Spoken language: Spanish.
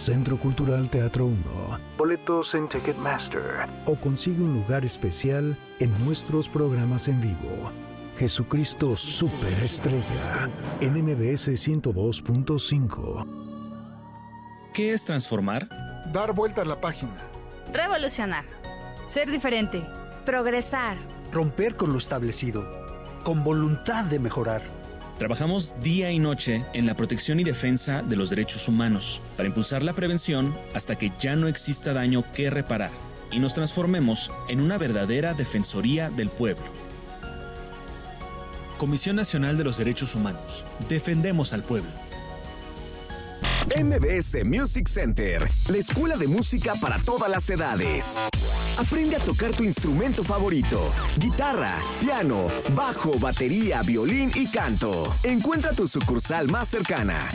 Centro Cultural Teatro 1. Boletos en Ticketmaster. O consigue un lugar especial en nuestros programas en vivo. Jesucristo Superestrella en MBS 102.5. ¿Qué es transformar? Dar vuelta a la página. Revolucionar. Ser diferente. Progresar. Romper con lo establecido. Con voluntad de mejorar. Trabajamos día y noche en la protección y defensa de los derechos humanos para impulsar la prevención hasta que ya no exista daño que reparar y nos transformemos en una verdadera defensoría del pueblo. Comisión Nacional de los Derechos Humanos. Defendemos al pueblo. MBS Music Center, la escuela de música para todas las edades. Aprende a tocar tu instrumento favorito: guitarra, piano, bajo, batería, violín y canto. Encuentra tu sucursal más cercana.